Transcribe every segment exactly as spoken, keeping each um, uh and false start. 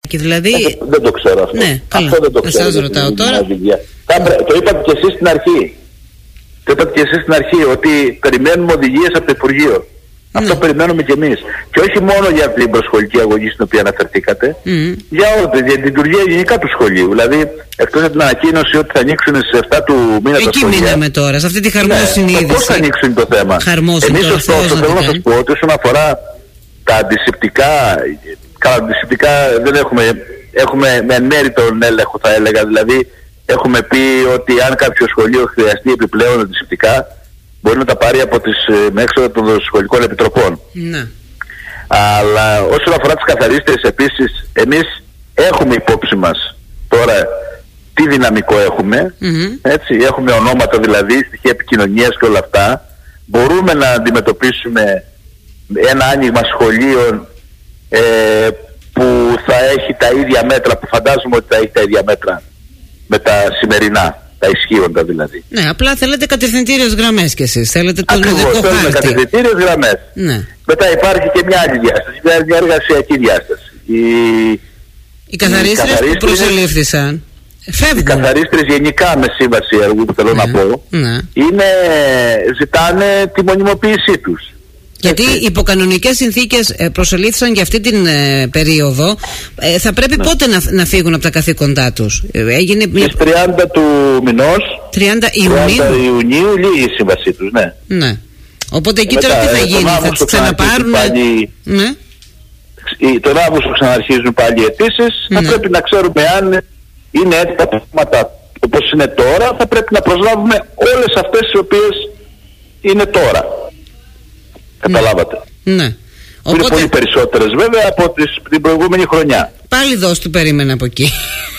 Και δηλαδή... δεν, δεν το ξέρω αυτό. Ναι, αυτό δεν το ξέρω. Σας ρωτάω τώρα. Το είπατε και εσείς στην αρχή. Το είπατε και εσείς στην αρχή ότι περιμένουμε οδηγίες από το Υπουργείο. Ναι. Αυτό περιμένουμε κι εμείς. Και όχι μόνο για την προσχολική αγωγή στην οποία αναφερθήκατε, mm. για όλη για την λειτουργία γενικά του σχολείου. Δηλαδή, εκτός από την ανακοίνωση ότι θα ανοίξουν στις εφτά του μήνα τα σχολεία. Εκεί μείναμε τώρα, σε αυτή τη χαρμόσυνη είδηση. Πώς θα ανοίξουν το θέμα. Εμείς ωστόσο θέλω να σας πω ότι όσον αφορά τα αντισηπτικά, καλά, αντισηπτικά δεν έχουμε, έχουμε με εν μέρη τον έλεγχο, θα έλεγα. Δηλαδή, έχουμε πει ότι αν κάποιο σχολείο χρειαστεί επιπλέον αντισηπτικά, μπορεί να τα πάρει από τις με έξοδα των σχολικών επιτροπών. Ναι. Αλλά όσον αφορά τις καθαρίστρες επίσης, εμείς έχουμε υπόψη μας τώρα τι δυναμικό έχουμε. Mm-hmm. Έτσι, έχουμε ονόματα δηλαδή, στοιχεία επικοινωνίας και όλα αυτά. Μπορούμε να αντιμετωπίσουμε ένα άνοιγμα σχολείων ε, που θα έχει τα ίδια μέτρα, που φαντάζομαι ότι θα έχει τα ίδια μέτρα με τα σημερινά. Τα ισχύοντα δηλαδή. Ναι, απλά θέλετε κατευθυντήριες γραμμές κι εσείς. Θέλετε τον οδικό χάρτη. Θέλουμε κατευθυντήριες γραμμές. Ναι. Μετά υπάρχει και μια άλλη διάσταση, μια, μια εργασιακή διάσταση. Οι, οι καθαρίστρες που προσελήφθησαν φεύγουν. Οι καθαρίστρες γενικά με σύμβαση έργου που θέλω ναι. να πω, ναι. είναι, ζητάνε τη μονιμοποίησή τους. Γιατί οι υποκανονικές συνθήκες προσελήφθησαν για αυτή την ε, περίοδο. Ε, θα πρέπει ναι. πότε να, να φύγουν από τα καθήκοντά τους. Έγινε μια... Στις τριάντα του μηνός, τριάντα Ιουνίου, Ιουνίου λύγει η σύμβασή τους, ναι. ναι. Οπότε εκεί τώρα τι θα γίνει, θα τις ξαναπάρουν. Πάλι... Ναι. Τον Αύγουστο ξαναρχίζουν πάλι οι αιτήσεις. Ναι. Θα πρέπει να ξέρουμε αν είναι έτοιμα τα πράγματα όπως είναι τώρα. Θα πρέπει να προσλάβουμε όλες αυτές τις οποίες είναι τώρα. Καταλάβατε. Ναι. Οπότε... Είναι πολύ περισσότερες βέβαια από τις, την προηγούμενη χρονιά. Πάλι δώσ' του περίμενα από εκεί.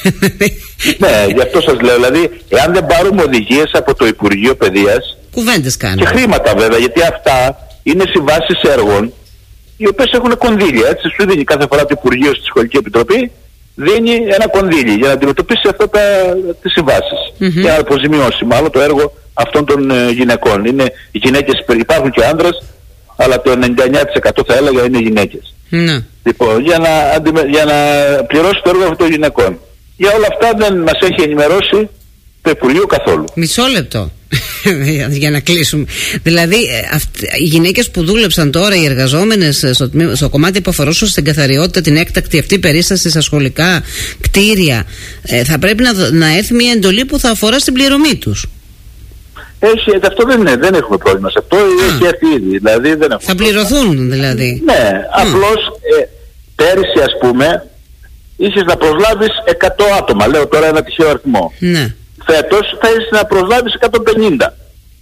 Ναι, γι' αυτό σας λέω. Δηλαδή, εάν δεν πάρουμε οδηγίες από το Υπουργείο Παιδείας. Κουβέντες κάνουμε. Και χρήματα βέβαια, γιατί αυτά είναι συμβάσεις έργων οι οποίες έχουν κονδύλια. Έτσι, σου δίνει κάθε φορά το Υπουργείο στη Σχολική Επιτροπή, δίνει ένα κονδύλι για να αντιμετωπίσει αυτά τα, τις συμβάσεις. Mm-hmm. Για να αποζημιώσει μάλλον το έργο αυτών των ε, γυναικών. Είναι, οι γυναίκες, υπάρχουν και άνδρες, αλλά το ενενήντα εννέα τοις εκατό θα έλεγα είναι γυναίκες. Ναι. Λοιπόν, για να, αντιμε, για να πληρώσει το έργο αυτών των γυναικών. Για όλα αυτά δεν μας έχει ενημερώσει το Υπουργείο καθόλου. Μισό λεπτό για να κλείσουμε. Δηλαδή αυ, οι γυναίκες που δούλεψαν τώρα, οι εργαζόμενες στο, στο κομμάτι που αφορούσε στην καθαριότητα, την έκτακτη αυτή περίσταση στα σχολικά κτίρια, ε, θα πρέπει να, να έρθει μια εντολή που θα αφορά στην πληρωμή τους. Έχει, αυτό δεν είναι, δεν έχουμε πρόβλημα σε αυτό. Α. Έχει έρθει ήδη. Δηλαδή, δεν θα πληρωθούν δηλαδή. Ναι, mm. απλώς ε, πέρυσι ας πούμε είχες να προσλάβεις εκατό άτομα. Λέω τώρα ένα τυχαίο αριθμό. Ναι. Φέτος θα έχεις να προσλάβεις εκατόν πενήντα.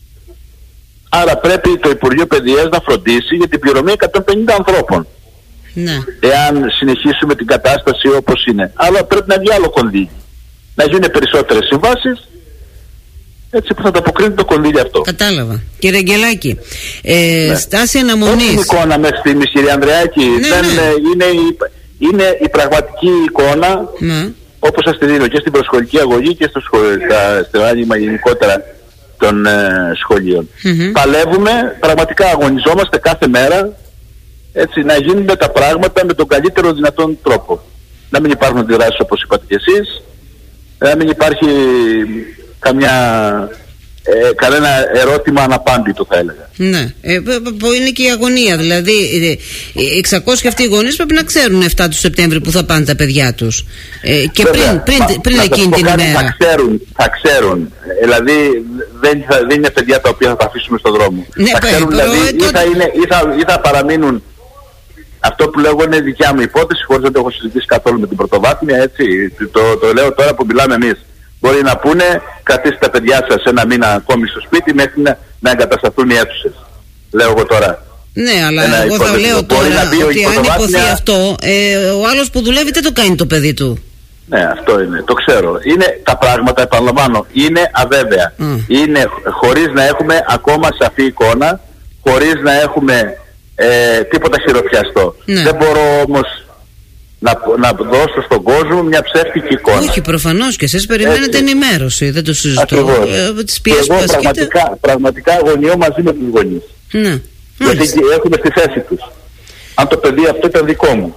Άρα πρέπει το Υπουργείο Παιδείας να φροντίσει για την πληρωμή εκατόν πενήντα ανθρώπων. Ναι. Εάν συνεχίσουμε την κατάσταση όπως είναι. Αλλά πρέπει να βγει άλλο κονδύλι. Να γίνουν περισσότερες συμβάσεις, έτσι που θα το αποκρίνει το κονδύλι αυτό. Κατάλαβα. Κύριε Αγγελάκη, ε, ναι. στάση αναμονής. Όχι η εικόνα μέχρι στιγμής, κύριε Ανδρεάκη. Ναι, δεν, ναι. Είναι, η, είναι η πραγματική εικόνα, ναι. όπως σας τη δίνω και στην προσχολική αγωγή και στο, στο άνοιγμα γενικότερα των ε, σχολείων. Mm-hmm. Παλεύουμε, πραγματικά αγωνιζόμαστε κάθε μέρα, έτσι, να γίνουν τα πράγματα με τον καλύτερο δυνατόν τρόπο. Να μην υπάρχουν αντιδράσεις όπως είπατε και εσείς, να μην υπάρχει καμιά, ε, κανένα ερώτημα αναπάντητο θα έλεγα. Ναι, ε, που είναι και η αγωνία. Δηλαδή οι εξακόσιοι αυτοί οι γονείς πρέπει να ξέρουν εφτά του Σεπτέμβρη που θα πάνε τα παιδιά τους. Ε, και Βέβαια, πριν, πριν, πριν εκείνη την κάτι, ημέρα. Θα ξέρουν, θα ξέρουν. Δηλαδή δεν, θα, δεν είναι παιδιά τα οποία θα τα αφήσουμε στον δρόμο. Ναι, θα ξέρουν, δηλαδή, ε, ή, θα είναι, ή, θα, ή θα παραμείνουν. Αυτό που λέγω είναι δικιά μου υπόθεση, χωρίς να το έχω συζητήσει καθόλου με την πρωτοβάθμια, έτσι. Το, το λέω τώρα που μιλάμε εμείς. Μπορεί να πούνε, κρατήστε τα παιδιά σας ένα μήνα ακόμη στο σπίτι μέχρι να, να εγκατασταθούν οι αίθουσες. Λέω εγώ τώρα. Ναι, αλλά ένα εγώ θα λέω τώρα ότι αν υποθεί αυτό, ε, ο άλλος που δουλεύει δεν το κάνει το παιδί του. Ναι, αυτό είναι, το ξέρω. Είναι τα πράγματα, επαναλαμβάνω, είναι αβέβαια. Mm. Είναι χωρίς να έχουμε ακόμα σαφή εικόνα, χωρίς να έχουμε ε, τίποτα χειροπιαστό. Ναι. Δεν μπορώ όμως να, να δώσω στον κόσμο μια ψεύτικη εικόνα. Όχι, προφανώς και εσείς περιμένετε ενημέρωση, δεν το συζητώ. Ε, τις πιέσεις εγώ πραγματικά, πραγματικά αγωνιώ μαζί με τους γονείς. Ναι. Γιατί έχουμε στη θέση τους. Αν το παιδί αυτό ήταν δικό μου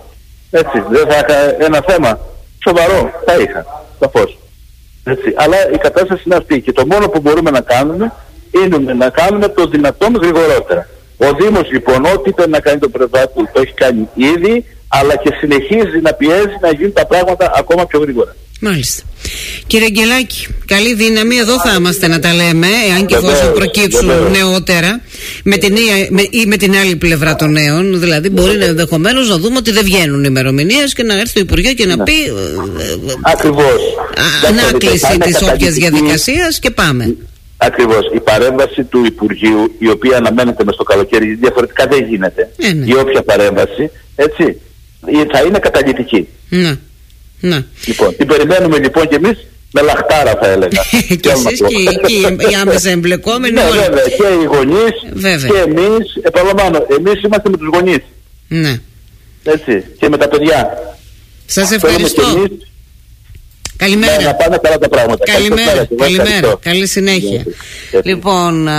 Έτσι, δεν θα είχα ένα θέμα σοβαρό, θα είχα, σαφώς. Έτσι, αλλά η κατάσταση είναι αυτή και το μόνο που μπορούμε να κάνουμε είναι να κάνουμε το δυνατόν γρηγορότερα. Ο Δήμος λοιπόν ό,τι πρέπει να κάνει το πλευρά του το έχει κάνει ήδη, αλλά και συνεχίζει να πιέζει να γίνουν τα πράγματα ακόμα πιο γρήγορα. Μάλιστα. Κύριε Αγγελάκη, καλή δύναμη. Εδώ θα είμαστε να τα λέμε, εάν και εφόσον προκύψουν βεβαίως νεότερα με την, με, ή με την άλλη πλευρά των νέων. Δηλαδή, μπορεί να ενδεχομένως να δούμε ότι δεν βγαίνουν ημερομηνίες και να έρθει το Υπουργείο και να ναι πει ακριβώς ανάκληση της όποιας διαδικασίας και πάμε. Ακριβώς. Η παρέμβαση του Υπουργείου, η οποία αναμένεται μες στο καλοκαίρι, διαφορετικά δεν γίνεται. Ε, ναι. Η όποια παρέμβαση, έτσι, θα είναι καταλυτική. Ναι. Να. Λοιπόν, την περιμένουμε λοιπόν και εμείς με λαχτάρα, θα έλεγα. Και εσείς και, και οι άμεσα εμπλεκόμενοι. Ναι, βέβαια, και οι γονείς και εμείς, επαναλαμβάνω, εμείς είμαστε με τους γονείς. Ναι. Έτσι, και με τα παιδιά. Σας ευχαριστώ. Εμείς, καλημέρα. Να πάνε καλά τα πράγματα. Καλημέρα, καλημέρα. Καλή συνέχεια. Λοιπόν.